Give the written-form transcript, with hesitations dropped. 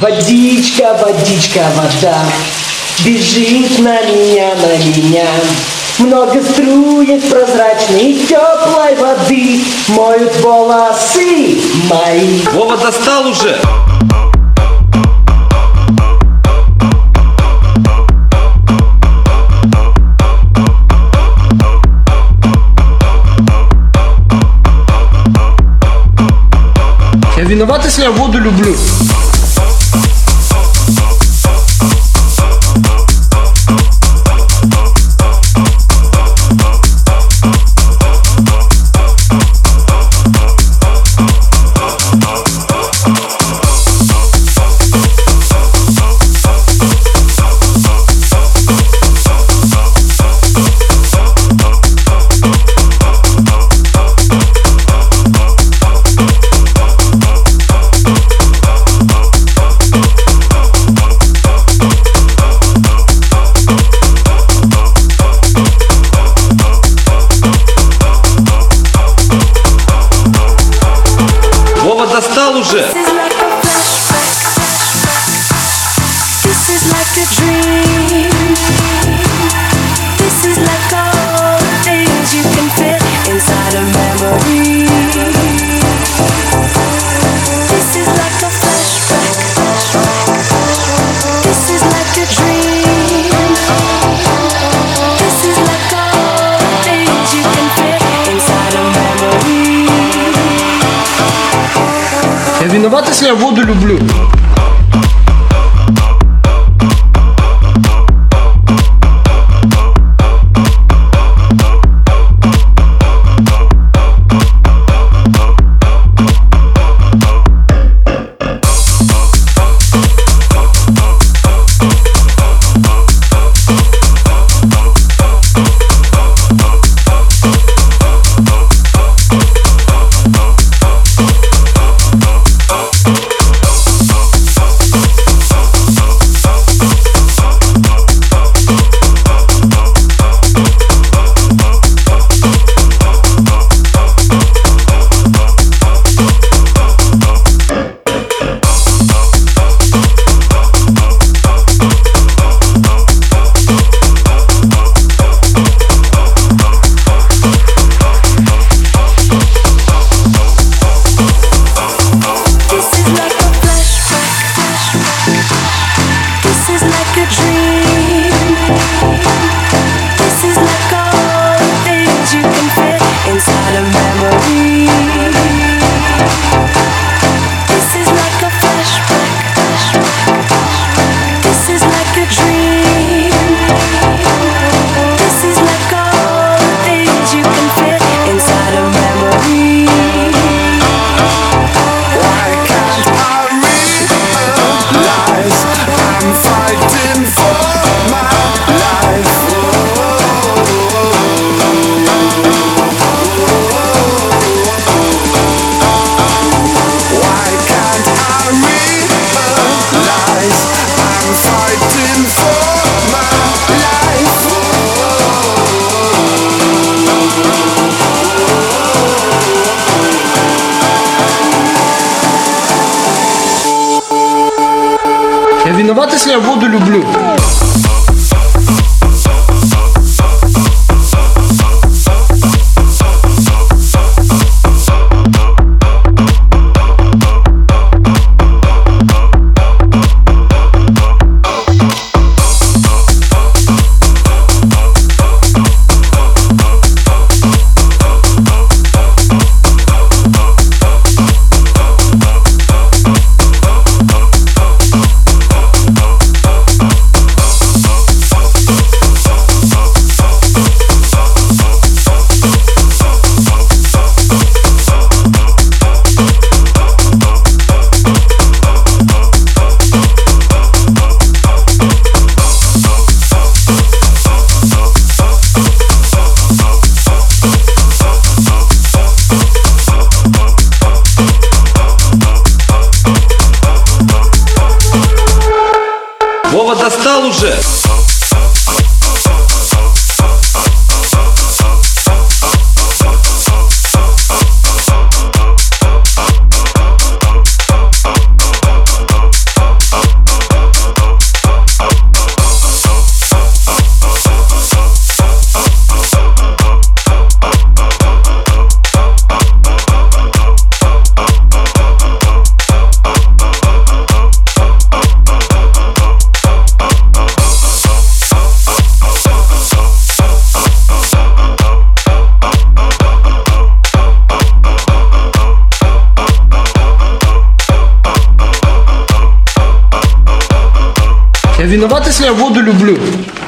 Водичка, водичка, вода бежит на меня, на меня. Много струек прозрачной теплой воды моют волосы мои. Вова, достал уже! Я виноват, если я воду люблю. Вова, достал уже! This is like a dream. This is like all the things you can fit inside a memory. This is like a flashback. This is like a dream. This is like all the things you can fit inside a memory. Я виноват, если я воду люблю. Я виноват, если я воду люблю. Вова, достал уже! Я виноват, если я воду люблю.